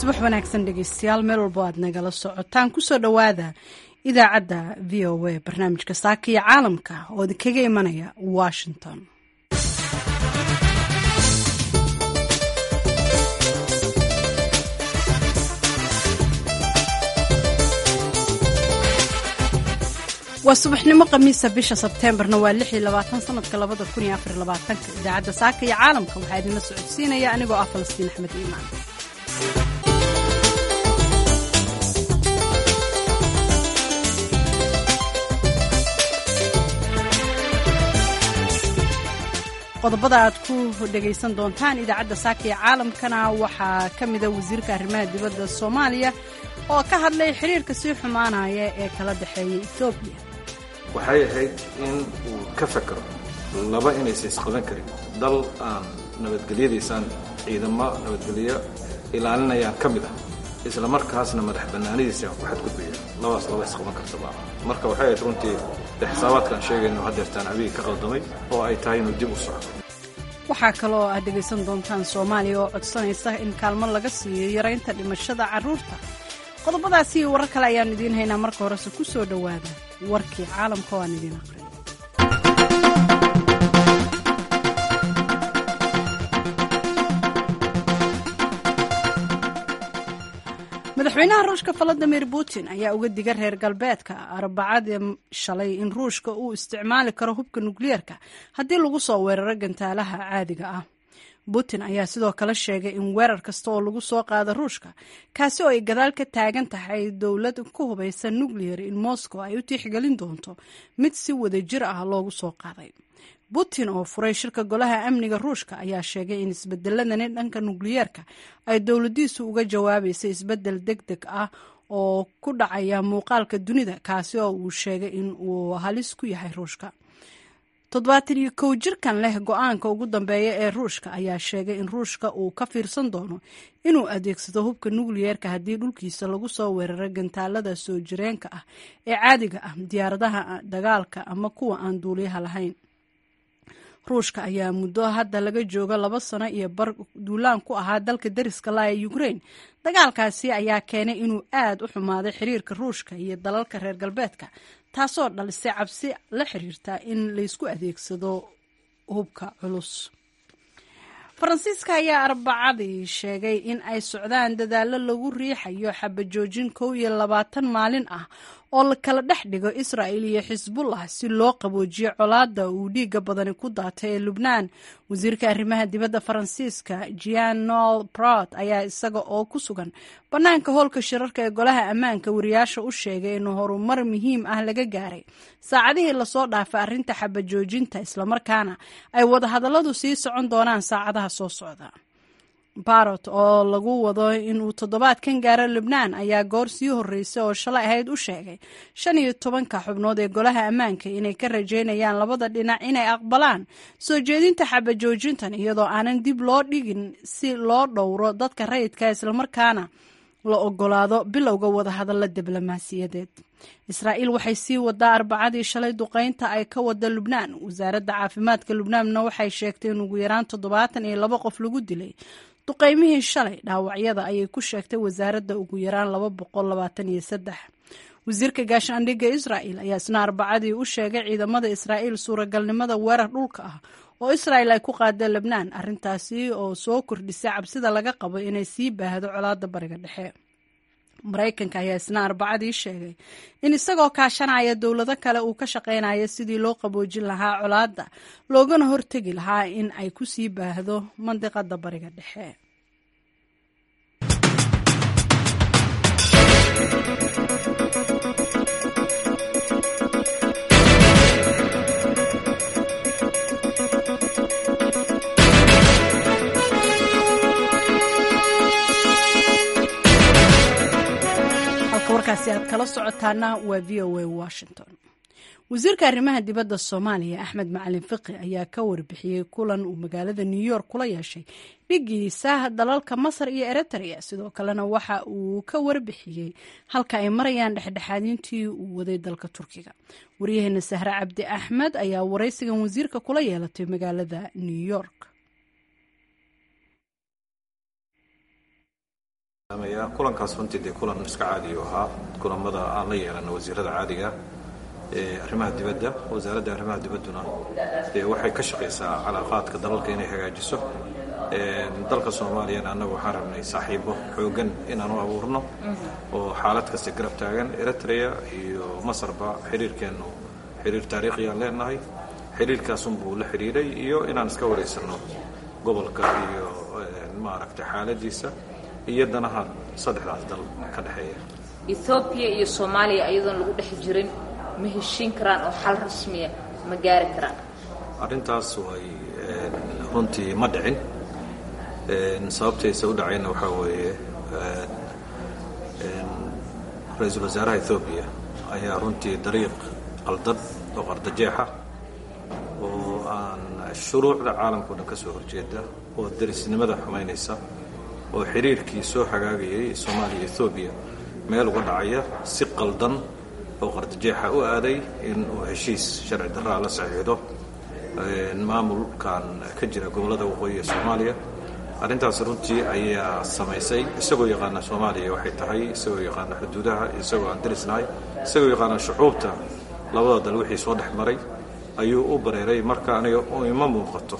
subax wanaagsan dhegeystayaal meel walbo aad nagala socotaan kusoo dhowaada idaacadda v o a barnaamijka saaka iyo caalamka oo idinkaga imanaya Washington. waa subaxnimo khamiisa bisha Sebteembarna waa 26 sanadka 2024 idaacadda saaka iyo caalamka waxaa idinla socodsiinaya anigoo ah Falastiin Axmed Iimaan. qodobada aad ku dhageysan doontaan idaacadda saaka iyo caalamkana waxaa ka mid ah wasiirka arrimaha dibadda Soomaaliya oo ka hadlay xiriirka sii xumaanaya ee kala dhaxeeya Itoobiya. waxay ahayd in uu ka fakaro laba inaysan isqaban karin dal aan nabadgelyadiisaan ciidamo nabadgelyo ilaalinayaan ka mid ah isla markaasna madax bannaanidiisa ku xadgudbaya laba isqaban kartaba marka waxay ahayd runtii xisaabaadkan sheegayno hadeertaan abiga ka qaldamay oo ay tahay inuu dib u socdo. waxaa kaloo aad dhegaysan doontaan Soomaaliya oo codsanaysa in kaalmo laga siiyo yaraynta dhimashada carruurta. qodobadaasi iyo warar kale ayaan idiin haynaa marka horese ku soo dhowaada warkii caalamka oo aan idiin aqrin. madaxweynaha ruushka Vladimir Putin ayaa uga digay reer galbeedka Arbacadii shalay in ruushka uu isticmaali karo hubka nukliyeerka haddii lagu soo weeraro gantaalaha caadiga ah. Putin ayaa sidoo kale sheegay in weerar kasta oo lagu soo qaado ruushka kaasi oo ay gadaal ka taagan tahay dowlad ku hubaysan nuclear in Moscow ay u tixgelin doonto mid si wadajir ah loogu soo qaaday. Putin oo furay shirka golaha amniga ruushka ayaa sheegay in isbedeladani dhanka nukliyeerka ay dowladiisu uga jawaabaysay isbedel degdeg ah oo ku dhacaya muuqaalka dunida kaasi oo uu sheegay in uu halis ku yahay ruushka. 71 jirkan leh go'aanka ugu dambeeya ee ruushka ayaa sheegay in ruushka uu ka fiirsan doono inuu adeegsado hubka nukliyeerka haddii dhulkiisa lagu soo weeraro gantaalada soo jireenka ah ee caadiga ah diyaaradaha dagaalka ama kuwa aan duuliyaha lahayn. ruushka ayaa muddo hadda laga jooga 2 sano iyo bar duulaan ku ahaa dalka dariska la ee Ukraine. dagaalkaasi ayaa keenay inuu aad u xumaaday xiriirka ruushka iyo dalalka reer galbeedka taasoo dhalisay cabsi la xiriirta in la isku adeegsado hubka culus. Faransiiska ayaa Arbacadii sheegay in ay socdaan dadaallo lagu riixayo xabajoojin 21 maalin ah oo la kala dhex dhigo Israa'iil iyo Xisbullah si loo qaboojiyo colaadda uu dhiiga badani ku daatay ee Lubnaan. wasiirka arrimaha dibadda Faransiiska Jean-Noël Barrot ayaa isaga oo ku sugan bannaanka hoolka shirarka ee golaha ammaanka wariyaasha u sheegay in horumar muhiim ah laga gaaray saacadihii lasoo dhaafay arrinta xabajoojinta islamarkaana ay wadahadalladu sii socon doonaan saacadaha soo socda. Barrot oo lagu wado inuu toddobaadkan gaaro Lubnaan ayaa goor sii horreysay oo shalay ahayd u sheegay 15 xubnood ee golaha ammaanka inay ka rajaynayaan labada dhinac inay aqbalaan soo jeedinta xabajoojintan iyadoo aanan dib loo dhigin si loo dhowro dadka rayidka islamarkaana la ogolaado bilowga wadahadalla diblomaasiyadeed. Israa'iil waxay sii wadaa Arbacadii shalay duqeynta ay ka wada Lubnaan. wasaaradda caafimaadka Lubnaanna waxay sheegtay in ugu yaraan 72 qof lagu dilay duqeymihii shalay. dhaawacyada ayay ku sheegtay wasaaradda ugu yaraan 223. wasiirka gaashaandhigga Israa'iil ayaa isna Arbacadii u sheegay ciidamada Israa'iil suuragalnimada weerar dhulka ah oo Israa'iil ay ku qaadeen Lubnaan, arrintaasi oo soo kordhisay cabsida laga qabo inay sii baahdo colaadda bariga dhexe. Mareykanka ayaa isna Arbacadii sheegay in isagoo kaashanaya dowlado kale uu ka shaqeynayo sidii loo qaboojin lahaa colaadda loogana hortegi lahaa in ay ku sii baahdo mandiqada bariga dhexe. warkaasi aad kala socotaana waa VOA Washington. wasiirka arrimaha dibadda Soomaaliya Axmed Macalin Fiqi ayaa ka warbixiyay kulan uu magaalada New York kula yeeshay dhigiisa dalalka Masar iyo Eritrea. sidoo kalena waxa uu ka warbixiyay halka ay marayaan dhexdhexaadintii uu waday dalka Turkiga. wariyaheena Sahra Cabdi Axmed ayaa wareysigan wasiirka kula yeelatay magaalada New York. kulankaas runtii dee kulan iska caadi u ahaa kulamada aan la yeelano wasiirada caadiga arrimaha dibadda. wasaaradda arrimaha dibadduna dee waxay ka shaqaysaa calaaqaadka dalalka inay hagaajiso. dalka soomaaliyana annagu waxaan rabnay saaxiibo xoogan inaan u abuurno oo xaalad kasta garab taagan. eritrea iyo masarba xiriirkeennu xiriir taariikhiyaan leenahay. xiriirkaasunbuu la xidhiiray iyo inaan iska waraysanno gobolka iyo maaragtay xaaladiisa iyo danaha saddexdaas dal ka dhexeeya. Ethiopia iyo Soomaaliya ayadoon lagu dhex jirin ma heshiin karaan oo xal rasmiya ma gaari karaan? Arrintaas way runtii ma dhicin. sababtaysa u dhacayna waxaa weeye ra-iisul wasaaraha Ethiopia ayaa runtii dariiq qaldan oo qardajeexa oo aan shuruucda caalamka oo dhan ka soo horjeeda oo derisnimada xumaynaysa oo xiriirkii soo hagaagayay Soomaaliya Ethiopia meel uga dhacaya si qaldan oo qardajeexa u aaday in uu heshiis sharci darro la saxiixdo maamulkan ka jira gobolada waqooyi ee Soomaaliya. arrintaas runtii ayaa samaysay isagoo yaqaana Soomaaliya waxay tahay, isagoo yaqaana xuduudaha, isagoo aan derisnahay, isagoo yaqaana shucuubta labada dal wixii soo dhex maray ayuu u bareeray. marka aniga ima muuqato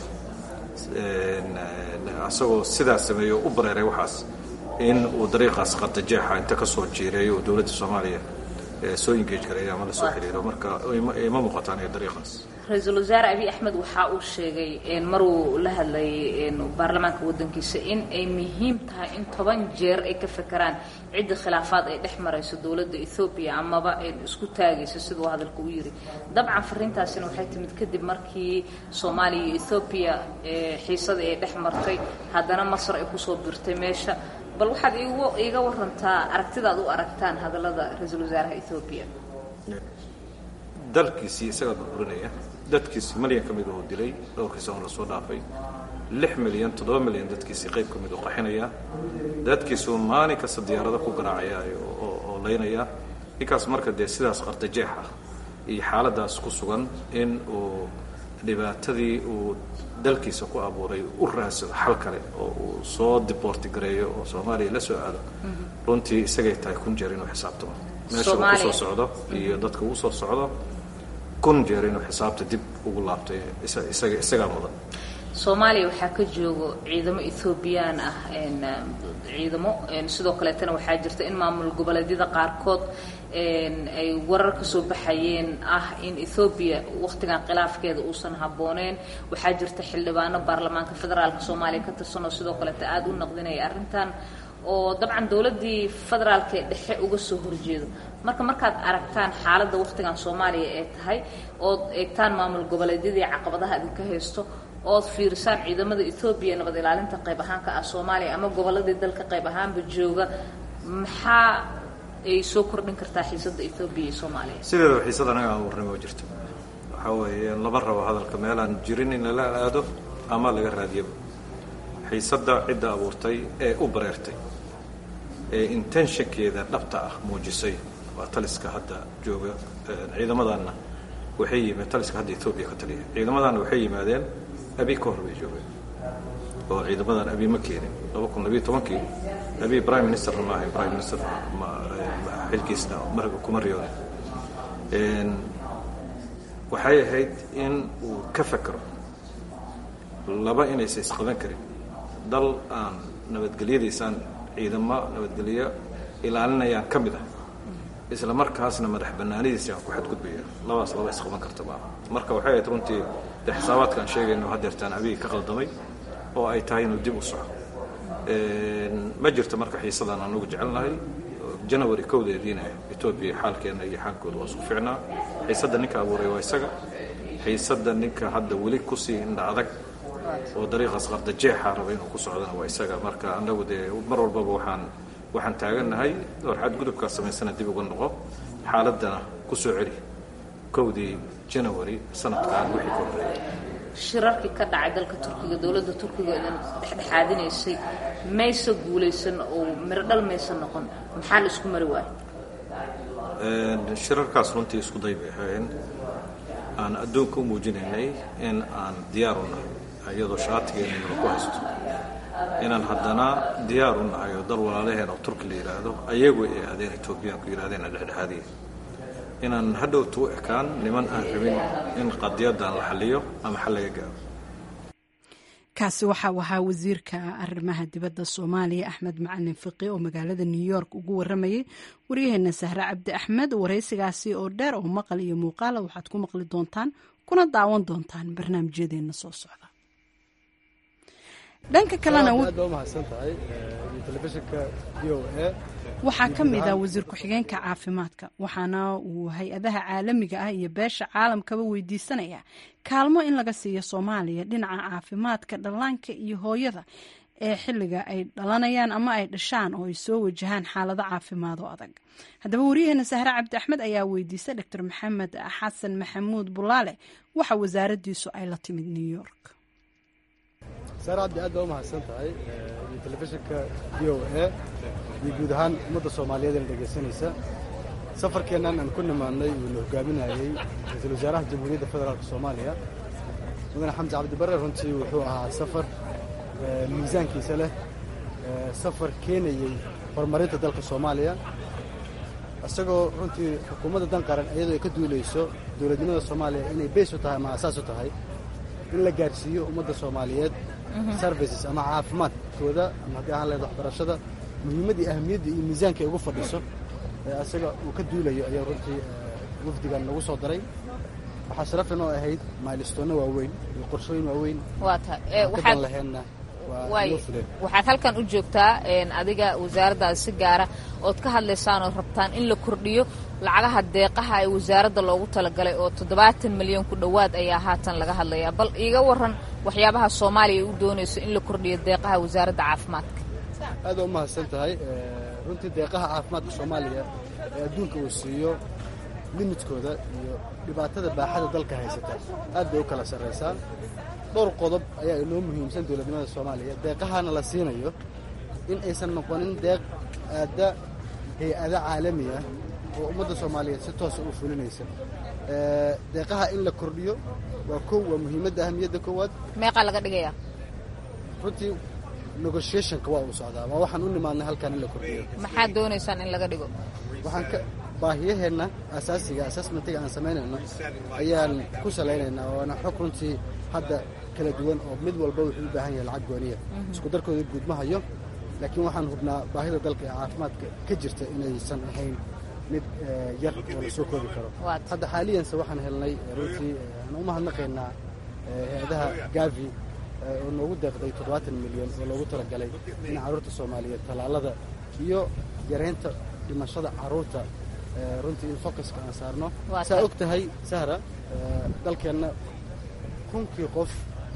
asagoo sidaas sameeyo u bareeray waxaas in uu dariiqaas qardajeexa inta ka soo jiireeyo oo dowladda Soomaaliya soo engage gareeyo ama la soo xiriiro. marka ima muuqato aniga dariiqaas. ra-iisul wasaare Abiy Ahmed waxa uu sheegay maruu la hadlayay baarlamaanka waddankiisa in ay muhiim tahay in 10 jeer ay ka fakaraan cidda khilaafaad ay dhex marayso dowladda Ethiopia amaba ay isku taagayso sidoo hadalku u yiri. dabcan fariintaasina waxay timid kadib markii Soomaaliya iyo Ethiopia xiisada ay dhex martay, haddana Masar ay ku soo birtay meesha. bal waxaad iiga warantaa aragtidaad u aragtaan hadallada ra-iisul wasaaraha Ethiopia? dalkiisii isaga burburinaya, dadkiisi malyan ka mid oo dilay dhowrkiisa oo la soo dhaafay, 6 milyan 7 milyan dadkiisi qayb ka mid oo qaxinaya, dadkiisu maalin kasta diyaarado ku garaacaya oo leynaya. ninkaas marka dee sidaas qardajeexa iyo xaaladaas ku sugan in uu dhibaatadii uu dalkiisa ku abuuray u raadsado xal kale oo uu soo deporti gareeyo oo Soomaaliya la soo aado, runtii isagay tahay 1000 jeer inuu xisaabtamo meesha uu soo socdo iyo dadka uu soo socdo. 1000 jeer inuu xisaabta dib ugu laabtay isaga mudan. Soomaaliya waxaa ka joogo ciidamo Ethiopian ah ciidamo sidoo kale tan waxaa jirta in maamul goboleedyada qaarkood ay warar ka soo baxayeen ah in Ethiopia waqtigan khilaafkeeda uusan habooneen. waxaa jirta xildhibaano baarlamaanka federaalka Soomaaliya ka tirsan oo sidoo kale aad u naqdinaya arrintan oo dabcan dawladii federaalka dhexe uga soo horjeedo. markaad aragtaan xaaladda waqtigan Soomaaliya ee tahay oo eegtaan maamul goboleedyadii caqabadaha idinka haysto oo fiirsaan ciidamada Ethiopia nabad ilaalinta qayb ahaan ka ah Soomaaliya ama goboladii dalka qayb ahaanba jooga, maxaa ay soo kordhin kartaa xiisadda Ethiopia iyo Soomaaliya? sidoo xiisadda anaga aan warnimo jirto waxa weeye laba rabo hadalka meelaan jirin in la aado ama laga raadiyo. xiisadda cidda abuurtay ee u bareertay ee intentionkeeda dhabta ah muujisay waa taliska hadda jooga. ciidamadanna waxay yimaadeen taliska hadda Ethiopia ka taliya. ciidamadanna waxay yimaadeen Abiy ka hor bay joogeen oo ciidamadan Abiy ma keenin 2012 Abiy prime minister ma ahay, prime minister ma xilkiisna marka kuma riyooday. waxay ahayd in uu ka fakaro laba inaysan isqaban karin dal aan nabadgelyadiisaan ciidamo nabadgelyo ilaalinayaan ka mid ah isla markaasna madax bannaanidiisa ku xadgudbaya. labadaas laba isqaban karta ma marka waxay ahayd runtii xisaabaadkan sheegayno hadeertaan Abiy ka qaldamay oo ay tahay inuu dib u soco. ma jirto marka xiisadan aan ugu jecelnahay. January 1 Ethiopia xaalkeena iyo xaalkooda waa isku fiicnaa. xiisadda ninka abuuray waa isaga. xiisadda ninka hadda weli ku sii indha adag oo dariiqaas qardajeexa raba inuu ku socdana waa isaga. marka anagu dee mar walbaba waxaan taagannahay door xadgudubkaas samaysana dib uga noqo, xaaladana ku soo celi 1 January sanadkan wixii ka horreeyay. shirarkii ka dhacay dalka Turkiga, dawladda Turkiga ee dhexdhexaadinaysay maysa guulaysan oo miro dhal maysa noqon, maxaa la isku mari waayay? shirarkaas runtii isku day bay ahaayeen aan adduunka u muujinaynay in aan diyaar u nahay iyadoo shaatigeena ku haysto inaan haddana diyaar u nahay oo dal walaalaheen oo turki la yidhaahdo ayagu ay aadeen etoobiyaanku yidhahdeen dhexdhexaadiya inaan hadhowtu u ekaan niman aan rabin in qadiyaddan la xaliyo ama xal laga gaaro. kaasi waxaa ahaa wasiirka arrimaha dibadda Soomaaliya Axmed Macalin Fiqi oo magaalada New York ugu waramayay waryaheena Sahra Cabdi Axmed. waraysigaasi oo dheer oo maqal iyo muuqaal waxaad ku maqli doontaan kuna daawan doontaan barnaamijyadeena soo socda. dhanka kalena waxaa ka mid ah wasiir ku-xigeenka caafimaadka waxaana uu hay-adaha caalamiga ah iyo beesha caalamkaba weydiisanaya kaalmo in laga siiyo Soomaaliya dhinaca caafimaadka dhallaanka iyo hooyada ee xilliga ay dhalanayaan ama ay dhashaan oo ay soo wajahaan xaalado caafimaad oo adag. haddaba waryaheena Sahra Cabdi Axmed ayaa weydiisay Dr. Maxamed Xasan Maxamuud Bulaale waxa wasaaraddiisu ay la timid New York. سارة عبد أدى وما هالسنتهاي التلفزيون VOA يجود هان مدة صومالية اللي جالسينيسا سفر كنا كنا معنا إنه قابلنا هي مثل وزارة جمهورية الفدرالية الصومالية وأنا حمزة عبد البر هنتي وحوها سفر ميزان كيسله سفر كيني فرمريت دلك الصومالية أستجوا هنتي حكومة دنقرن أيضا يكدوا ليسو دولة الصومالية إني بيسوتها مع أساسها هاي in la gaarsiiyo ummadda Soomaaliyeed services ama caafimaadkooda ama haddii aan leedahay waxbarashada muhiimadii ahmiyadii iyo miisaanka ay ugu fadhiso asaga uu ka duulayo ayaa runtii wafdigan nagu soo daray waxaa sharaf inoo ahayd milestone waaweyn iyo qorshooyin waaweyn waxaad halkan u joogtaa adiga wasaaraddaada si gaara ood ka hadlaysaan oo rabtaan in la kordhiyo lacagaha deeqaha ay wasaaradda loogu talagalay oo 70 milyan ku dhowaad ayaa haatan laga hadlayaa bal iiga waran waxyaabaha Soomaaliya u doonayso in la kordhiyo deeqaha wasaaradda caafimaadka. aad u mahadsantahay runtii deeqaha caafimaadka Soomaaliya ee adduunka uu siiyo limidkooda iyo dhibaatada baaxada dalka haysata aad bay u kala sarreeyaan. dhowr qodob ayaa inoo muhiimsan dawladnimada Soomaaliya deeqahana la siinayo in aysan noqonin deeq aada hay'ado caalami ah oo ummadda Soomaaliyeed si toos ah u fulinaysa deeqaha in la kordhiyo waa muhiimadda ahmiyadda koowaad meeqa laga dhigayaa runtii negotiation waa uu socdaa waxaan u nimaadnay halkan in la kordhiyo maxaa doonaysaan in laga dhigo waxaan ka baahiyaheena asaasiga assessmentiga aan sameynayno ayaan ku saleynaynaa oo ana xog runtii hadda kala duwan oo mid walba wuxuu u baahan yahay lacag gooniya isku darkooda guud ma hayo laakiin waxaan hubnaa baahida dalka ee caafimaadka ka jirta inaysan ahayn mid yar oo la soo koobi karo hadda xaaliyanse waxaan helnay runtii aan u mahadnaqaynaa hay-adaha Gavi oo noogu deeqday 70 milyan oo loogu talagalay in carruurta Soomaaliyeed talaalada iyo yareynta dhimashada carruurta runtii in focuska aan saarno saa og tahay Sahra dalkeenna kunkii qof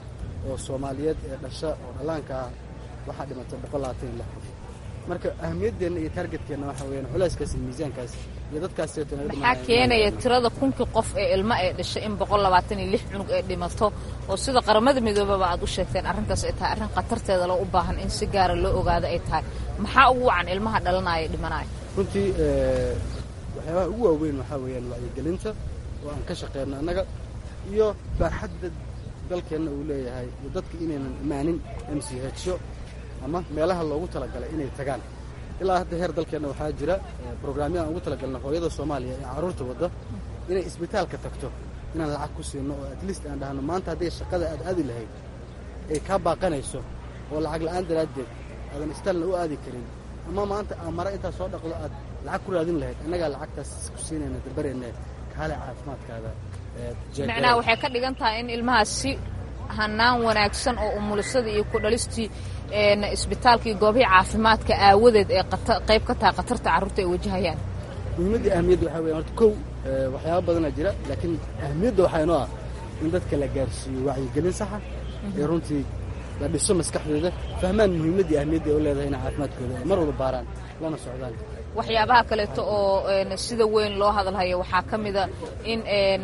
oo Soomaaliyeed ee dhasha oo dhalaanka waxaa dhimatay 126 qof marka ahmiyaddeena iyo targetkeena waxa weeyaan culayskaas iyo miisaankaas iyo dadkaas maxaa keenaya tirada kunkii qof ee ilmo ee dhashay in 126 cunug ay dhimato oo sida qaramada midoobay aad u sheegteen arrintaas ay tahay arrin khatarteeda loo u baahan in si gaar ah loo ogaado ay tahay maxaa ugu wacan ilmaha dhalanaya dhimanaya runtii waxyaabaha ugu waaweyn waxaa weeyaan wacyigelinta oo aan ka shaqeyno annaga iyo baaxadda dalkeenna uu leeyahay iyo dadka inaynan imaanin MCHyo ama meelaha loogu talagalay inay tagaan ilaa hadda heer dalkeenna waxaa jira barnaamijyo aan ugu talagalno hooyada Soomaaliya ee carruurta wadda inay isbitaalka tagto inaan lacag ku siino oo at least aan dhahno maanta haddii shaqada aad aadi lahayd ay ka baaqanayso oo lacag la'aan daraadeed aadan isbitaalna u aadi karin ama maanta amara inta soo dhaqdo aad lacag ku raadin lahayd annaga lacagtaas ku siinayna darbareena kaale caafimaadkaada macnaha waxay ka dhigan tahay in ilmahaasi hanaan wanaagsan oo umulisada iyo ku dhalistii isbitaalkii goobaha caafimaadka aawadeed ee qayb ka tahay qatarta carruurta ay wajahayaan muhiimadda ahmiyadda waxa weeyaan horta kow waxyaabo badan jira laakiin ahmiyadda waxa inoo ah in dadka la gaarsiiyo wacyigelin sax ah ee runtii la dhiso maskaxdooda fahmaan muhiimadda ahmiyadda ay u leedahay in caafimaadkooda ay mar walba baaraan lana socdaan waxyaabaha kaleeto oo sida weyn loo hadalhayo waxaa ka mida in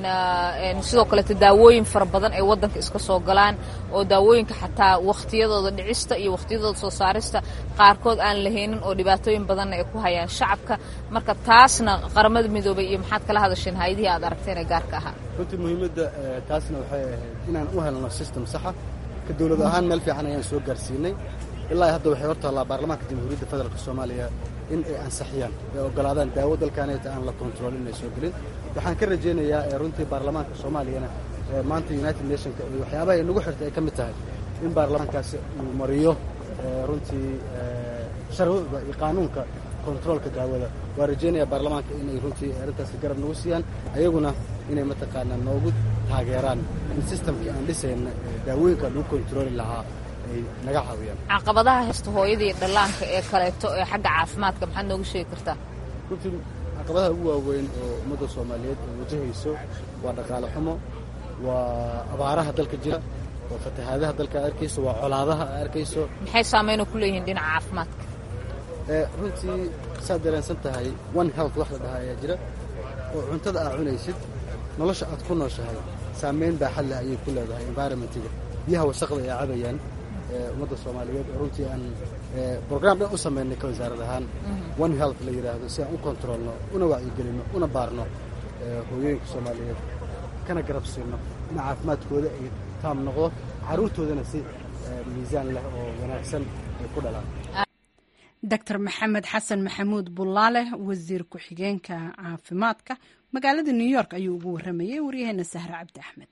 sidoo kaleeto daawooyin fara badan ay waddanka iska soo galaan oo daawooyinka xataa wakhtiyadooda dhicista iyo wakhtiyadooda soo saarista qaarkood aan lahaynin oo dhibaatooyin badanna ay ku hayaan shacabka marka taasna qaramada midoobay iyo maxaad kala hadasheen hay'adihii aad aragteen ee gaarka ahaa runtii muhiimadda taasna waxay ahayd inaan u helno system saxa ka dawlad ahaan meel fiican ayaan soo gaarsiinay ilaa hadda waxay hortaallaa baarlamaanka jamhuuriyadda federaalk soomaaliya in ay ansixiyaan ay oggolaadaan daawo dalkaanayta aan la kontroolin ay soo gelin waxaan ka rajaynayaa runtii baarlamaanka soomaaliyana maanta united nationka iyo waxyaabaha ay nagu xirtay ay ka mid tahay in baarlamaankaasi uu mariyo runtii sharciga iyo qaanuunka kontroolka daawada waa rajaynayaa baarlamaanka inay runtii arrintaasi garab nagu siiyaan ayaguna inay mataqaanaa noogu taageeraan in systemkii aan dhisayna daawooyinka lagu kontrooli lahaa ay naga caawiyaan. caqabadaha haysta hooyada iyo dhallaanka ee kaleeto ee xagga caafimaadka maxaad noogu sheegi kartaa? runtii caqabadaha ugu waaweyn oo ummadda soomaaliyeed ay wajahayso waa dhaqaale xumo, waa abaaraha dalka jira, waa fatahaadaha dalka aad arkayso, waa colaadaha aad arkayso. maxay saamayn ku leeyihiin dhinaca caafimaadka? runtii saad dareensan tahay one health wax la dhahaa ayaa jira oo cuntada aad cunaysid nolosha aad ku nooshahay saamayn baaxad leh ayay ku leedahay environmentiga biyaha wasaqda ay cabayaan ummadda soomaaliyeed oo runtii aan program dhan u samaynay ka wasaarad ahaan one health la yidhaahdo si aan u kontroolno una wacyigelinno una baarno hooyooyinka soomaaliyeed kana garab siino in caafimaadkooda ay taam noqdo carruurtoodana si miisaan leh oo wanaagsan ay ku dhalaan. dr maxamed xasan maxamuud bullaale wasiir ku-xigeenka caafimaadka magaalada new york ayuu ugu warramayay waryaheena sahre cabdi axmed.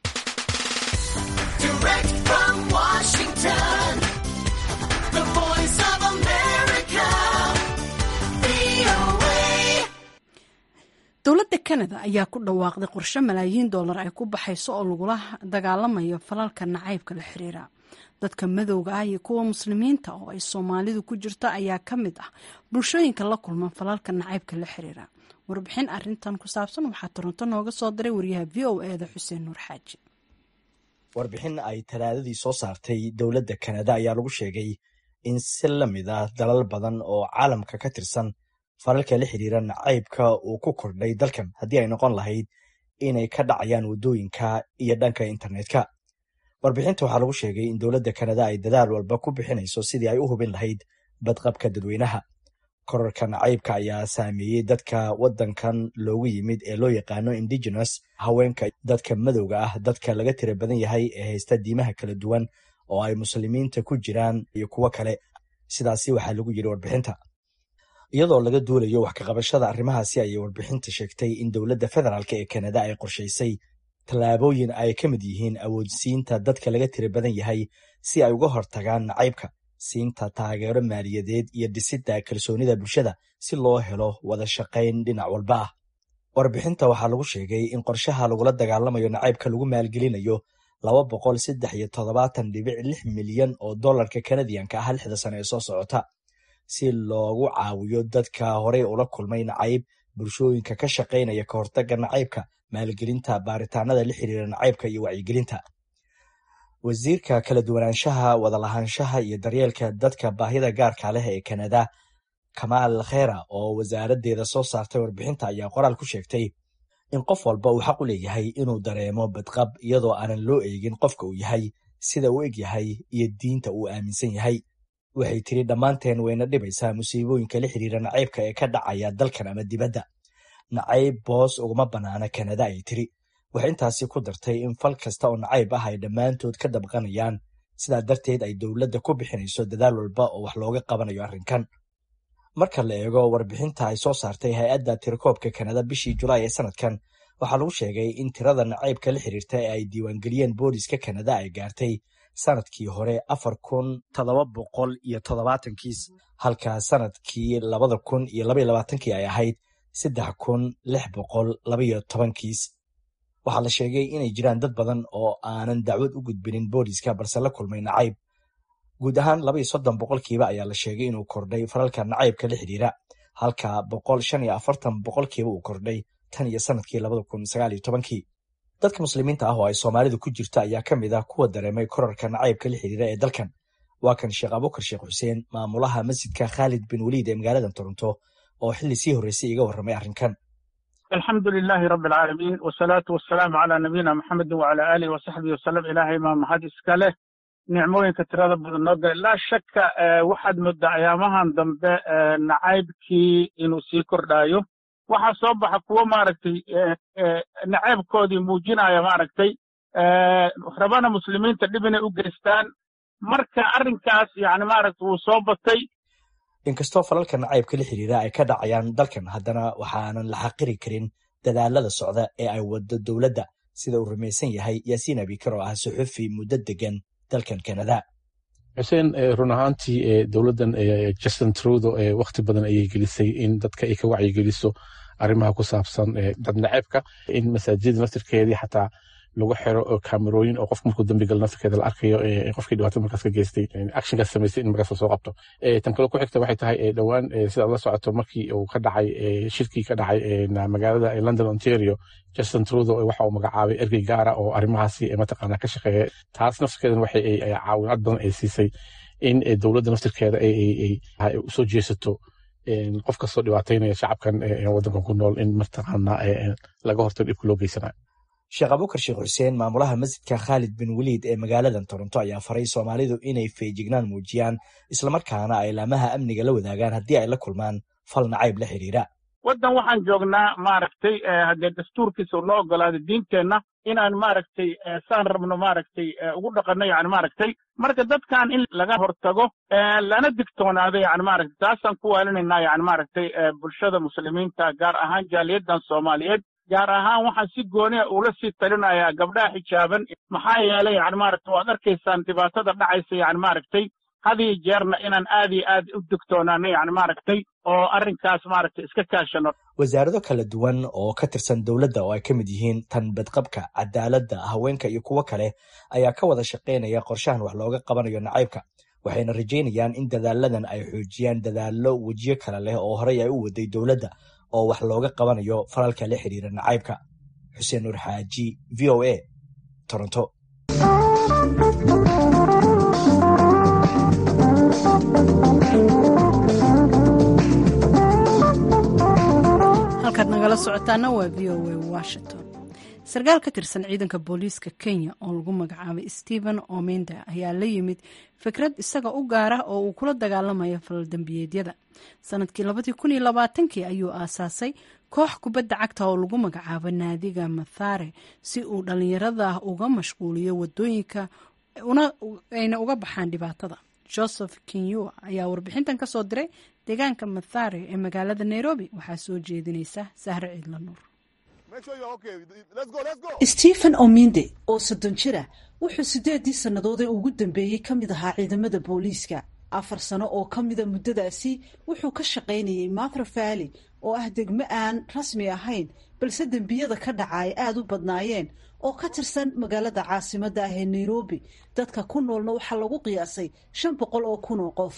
dowladda kanada ayaa ku dhawaaqday qorshe malaayiin dollar ay ku baxayso oo lagula dagaalamayo falalka nacaybka la xiriira dadka madowga ah iyo kuwa muslimiinta oo ay soomaalidu ku jirto ayaa ka mid ah bulshooyinka la kulma falalka nacaybka la xiriira. warbixin arintan ku saabsan waxaa toronto nooga soo diray wariyaha v o e da xuseen nuur xaaji. warbixin ay talaadadii soo saartay dowladda kanada ayaa lagu sheegay in si la mid ah dalal badan oo caalamka ka tirsan falalka la xiriira nacaybka uu ku kordhay dalkan haddii ay noqon lahayd inay ka dhacayaan waddooyinka iyo dhanka internetka. warbixinta waxaa lagu sheegay in dowladda kanada ay dadaal walba ku bixinayso sidii ay u hubin lahayd badqabka dadweynaha. korarka nacaybka ayaa saameeyey dadka waddankan loogu yimid ee loo yaqaano indigenous, haweenka, dadka madowga ah, dadka laga tira badan yahay ee haysta diimaha kala duwan oo ay muslimiinta ku jiraan iyo kuwo kale. sidaasi waxaa lagu yidhi warbixinta. iyadoo laga duulayo wax ka qabashada arrimahaasi ayay warbixinta sheegtay in dowladda federaalk ee kanada ay qorshaysay tallaabooyin ay ka mid yihiin awoodsiinta dadka laga tira badan yahay si ay uga hortagaan nacaybka, siinta taageero maaliyadeed iyo dhisidda kalsoonida bulshada si loo helo wada shaqayn dhinac walba ah. warbixinta waxaa lagu sheegay in qorshaha lagula dagaalamayo nacaybka lagu maalgelinayo $273.6 milyan oo dollarka kanadiyanka ah 6 sano ee soo socota si loogu caawiyo dadka horey ula kulmay nacayb, bulshooyinka ka shaqaynaya ka hortagga nacaybka, maalgelinta baaritaanada la xiriira nacaybka iyo wacyigelinta. wasiirka kala duwanaanshaha, wadalahaanshaha iyo daryeelka dadka baahida gaarka leh ee kanada, Kamaal Khera, oo wasaaraddeeda soo saartay warbixinta, ayaa qoraal ku sheegtay in qof walba uu xaq u leeyahay inuu dareemo badqab iyadoo aanan loo eegin qofka uu yahay, sida uu eg yahay iyo diinta uu aaminsan yahay. waxay tiri dhammaanteen wayna dhibaysaa musiibooyinka la xiriira nacaybka ee ka dhacaya dalkan ama dibadda. nacayb boos uguma bannaana kanada, ay tiri. waxay intaasi ku dartay in fal kasta oo nacayb ah ay dhammaantood ka dabqanayaan, sidaa darteed ay dowladda ku bixinayso dadaal walba oo wax looga qabanayo arrinkan. marka la eego warbixinta ay soo saartay hay-adda tirakoobka kanada bishii Julaay ee sanadkan, waxaa lagu sheegay in tirada nacaybka la xiriirta ee ay diiwaangeliyeen booliska kanada ay gaartay sanadkii hore 4,770 kiis, halka sanadkii 2022 ay ahayd 3,612 kiis. waxaa la sheegay inay jiraan dad badan oo aanan dacwad u gudbinin booliska balse la kulmay nacayb. guud ahaan 32% ayaa la sheegay inuu kordhay falalka nacaybka la xiriira, halka 145% uu kordhay tan iyo sanadkii 2019. dadka muslimiinta ah oo ay Soomaalidu ku jirto ayaa ka mid ah kuwa dareemay korarka nacaybka la xiriira ee dalkan. waa kan Sheekh Abubakar Sheekh Xuseen, maamulaha masjidka Khalid bin Waliid ee magaalada Toronto, oo xilli sii horeysay iga warramay arrinkan. alxamdulilaahi rabbi alcaalamiin wasalaatu wasalaamu calaa nabiyina maxamedin wacalaa aalihi wasaxbihi wasalam. ilaahay maa mahad iska leh, nicmooyinka tirada badan noo galay. laa shakka waxaad moodaa ayaamahan dambe nacaybkii inuu sii kordhaayo. waxaa soo baxa kuwo maaragtay nacaybkoodii muujinaya maaragtay rabana muslimiinta dhib inay u geystaan, marka arrinkaas yani maaragta wuu soo batay. inkastoo falalka nacaybka la xiriira ay ka dhacayaan dalkan haddana waxaanan la xaqiri karin dadaalada socda ee ay wado dowladda sida uu rumaysan yahay yaasiin abikar oo ah suxufi muddo degan dalkan Canada. xuseen run ahaantii dowladdan Justin Trudeau waqti badan ayay gelisay in dadka ay ka wacyigeliso arrimaha ku saabsan dad nacaybka, in masaajidda naftirkeedii xataa lagu xiro kaamerooyin oo qofka markuu dambi galo naftirkeeda la arkayo qofkii dhibaato markaas ka geystay actionkaas samaystay in markaas soo qabto. Tan kale ku xigta waxay tahay dhowaan sidaad la socoto markii uu ka dhacay shirkii ka dhacay magaalada London Ontario, Justin Trudeau waxa uu magacaabay ergey gaara oo arrimahaasi mataqaanaa ka shaqeeya. taas naftirkeedan waxay caawinaad badan ay siisay in dowladda naftirkeeda ay usoo jeesato qof kastoo dhibaataynaya shacabkan waddankan ku nool in mataqaanaa laga hortago dhibka loo geysanayo. Sheekh Abubakar Sheekh Xuseen, maamulaha masjidka Khalid bin Waliid ee magaaladan Toronto, ayaa faray Soomaalidu inay feejignaan muujiyaan islamarkaana ay laamaha amniga la wadaagaan haddii ay la kulmaan fal nacayb la xiriira. waddan waxaan joognaa maaragtay haddee dastuurkiisa noo ogolaaday diinteenna inaan maaragtay saan rabno maaragtay ugu dhaqanno yani maaragtay marka dadkan in laga hortago lana digtoonaado yani maaragtay taasaan ku waalinaynaa yani maaragtay bulshada muslimiinta gaar ahaan jaaliyaddan Soomaaliyeed. gaar ahaan waxaan si gooniya ula sii talinayaa gabdhaha xijaaban maxaa yeelay yani maaragtay waad arkaysaan dhibaatada dhacaysa yani maaragtay hadii jeerna inaan aad iyo aad u digtoonaano yani maaragtay oo arrinkaas maaragtay iska kaashano. wasaarado kala duwan oo ka tirsan dowladda oo ay ka mid yihiin tan badqabka, cadaaladda, haweenka iyo kuwo kale ayaa ka wada shaqaynaya qorshahan wax looga qabanayo nacaybka, waxayna rajaynayaan in dadaaladan ay xoojiyaan dadaallo wejiyo kale leh oo horey ay u waday dowladda oo wax looga qabanayo falalka la xiriira nacaybka. Xuseen Nuur Xaaji, VOA, Toronto. halkaad nagala socotaana waa VOA Washington. sarkaal ka tirsan ciidanka booliiska Kenya oo lagu magacaabay Stephen Omenda ayaa la yimid fikrad isaga u gaara oo uu kula dagaalamayo falal dambiyeedyada. sanadkii 2020 ayuu aasaasay koox kubadda cagta oo lagu magacaabo Naadiga Mathare si uu dhalinyarada uga mashquuliyo wadooyinka ayna uga baxaan dhibaatada. Joseph Kinyua ayaa warbixintan ka soo diray deegaanka Mathare ee magaalada Nairobi. waxaa soo jeedinaysa Sahre Ciidla Nuur. Stephen Ominde oo 30 jir ah wuxuu 8 sannadood ugu dambeeyay ka mid ahaa ciidamada booliiska. 4 sano oo ka mid ah muddadaasi wuxuu ka shaqaynayay Mathare Valley oo ah degmo aan rasmi ahayn balse dambiyada ka dhacay aad u badnaayeen oo ka tirsan magaalada caasimadda ah ee Nairobi. dadka ku noolna waxa lagu qiyaasay 500 oo kun oo qof.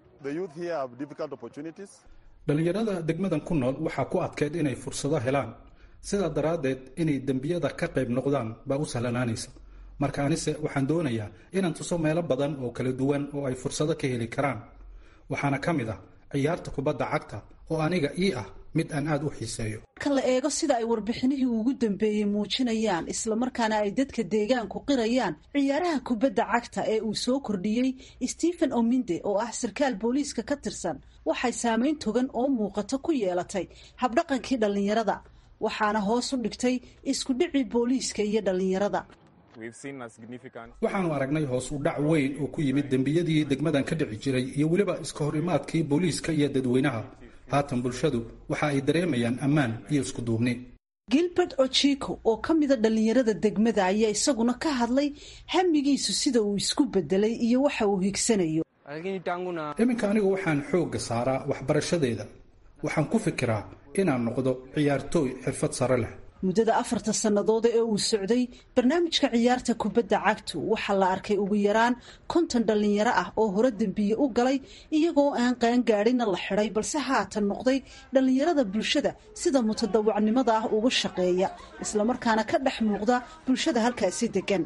dhalinyarada degmadan ku nool waxaa ku adkeyd inay fursado helaan, sidaa daraaddeed inay dembiyada ka qayb noqdaan baa u sahlanaanaysa. marka anise waxaan doonayaa inaan tuso meelo badan oo kala duwan oo ay fursado ka heli karaan. waxaana ka mid ah ciyaarta kubadda cagta oo aniga ii ah mid aan aad u xiiseeyo. ka la eego sida ay warbixinihii ugu dambeeyey muujinayaan islamarkaana ay dadka deegaanku qirayaan ciyaaraha kubadda cagta ee uu soo kordhiyey Stephen Ominde oo ah sarkaal booliiska ka tirsan waxay saameyn togan oo muuqato ku yeelatay habdhaqankii dhalinyarada, waxaana hoos u dhigtay isku dhicii booliiska iyo dhalinyarada. waxaanu aragnay hoos u dhac weyn oo ku yimid dembiyadii degmadan ka dhici jiray iyo weliba iska hor imaadkii booliiska iyo dadweynaha. haatan bulshadu waxa ay dareemayaan ammaan iyo isku duubni. Gilbert Ochiko oo ka mid ah dhalinyarada degmada ayaa isaguna ka hadlay hamigiisu sida uu isku bedelay iyo waxa uu higsanayo. iminka anigu waxaan xoogga saaraa waxbarashadeeda. waxaan ku fikiraa inaan noqdo ciyaartooy xirfad sare leh. muddada 4 sannadood ee uu socday barnaamijka ciyaarta kubadda cagtu waxaa la arkay ugu yaraan 50 dhalinyaro ah oo hore dambiye u galay iyagoo aan qaan gaadhina la xiray balse haatan noqday dhalinyarada bulshada sida mutadawacnimada ah uga shaqeeya isla markaana ka dhex muuqda bulshada halkaasi degan.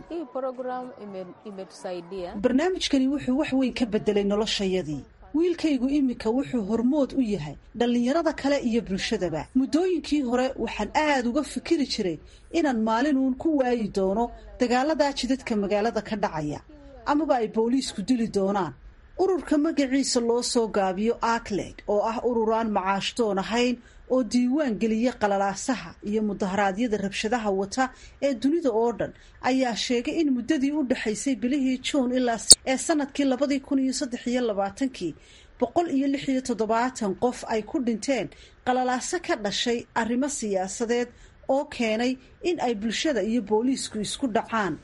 barnaamijkani wuxuu wax weyn ka bedelay noloshayadii. wiilkaygu iminka wuxuu hormood u yahay dhalinyarada kale iyo bulshadaba. muddooyinkii hore waxaan aad uga fikiri jiray inaan maalin uun ku waayi doono dagaalada jidadka magaalada ka dhacaya amaba ay booliisku dili doonaan, ururka magaciisa loo soo gaabiyo ACLED oo ah ururaan macaashdoon ahayn oo diiwaan geliya qalalaasaha iyo mudaharaadyada rabshadaha wata ee dunida oo dhan ayaa sheegay in muddadii u dhaxaysay bilihii Juun ilaa ee sanadkii 2023 176 qof ay ku dhinteen qalalaaso ka dhashay arrimo siyaasadeed oo keenay in ay bulshada iyo booliisku isku dhacaan.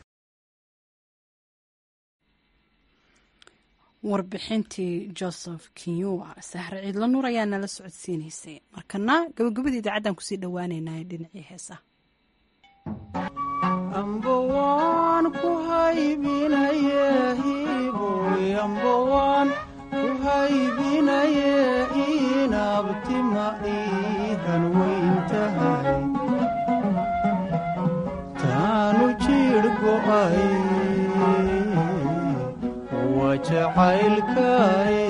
warbixintii Joseph Kinyua Sahra Ciidla Nuur ayaa nala socodsiinaysay markana gabagabadii idaacaddan kusii dhawaaneynaa dhinacii heesa ambawaan ku haybinaye hiiboy ambawaan ku haybinaye inabtima iihan weyntahay taanu jiir go'ay wajacaylkaay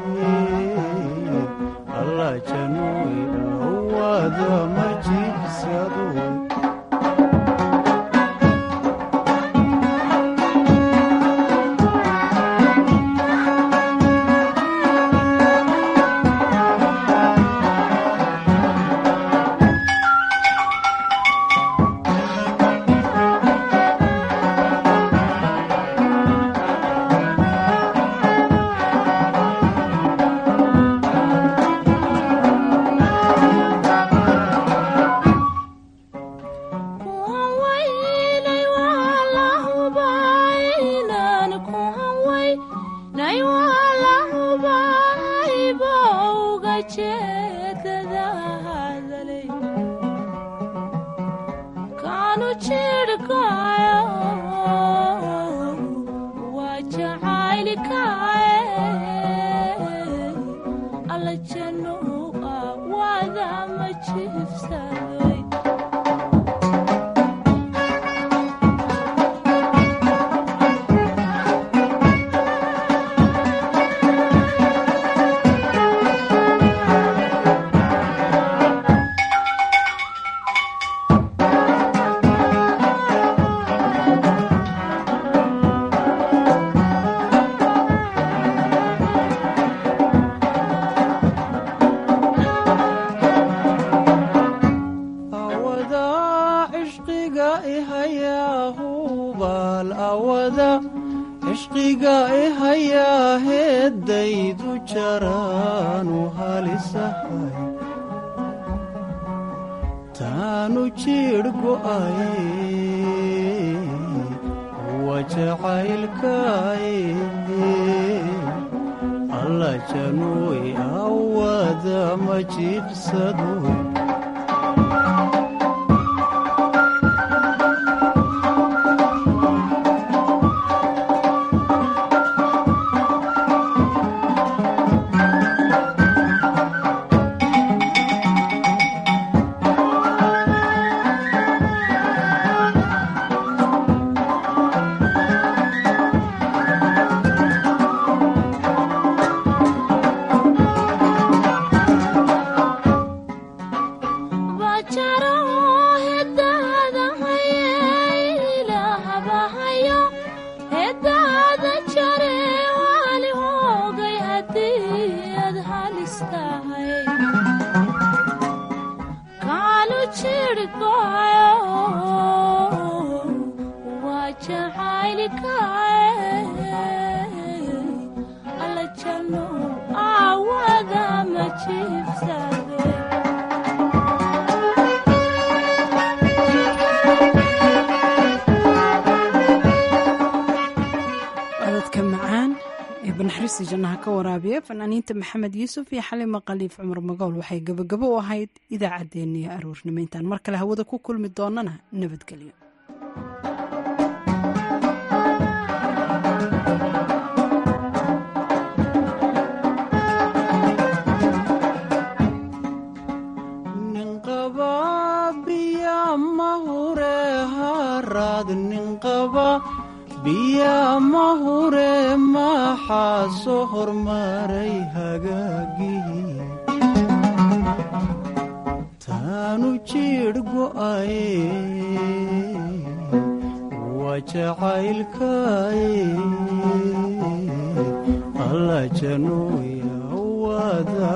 alla januy awada ma jiibsado jannaha ka waraabiya fanaaniinta maxamed yuusuf iyo xalima khaliif cumar magool waxay gabagabo u ahayd idaacaddeenniyo aroornimo intaan mar kale hawada ku kulmi doonana nabadgelyo. biya mahure maxaa soo hormaray hagaagii taanu jiir go'ay wajacaylkaay alla januuya wada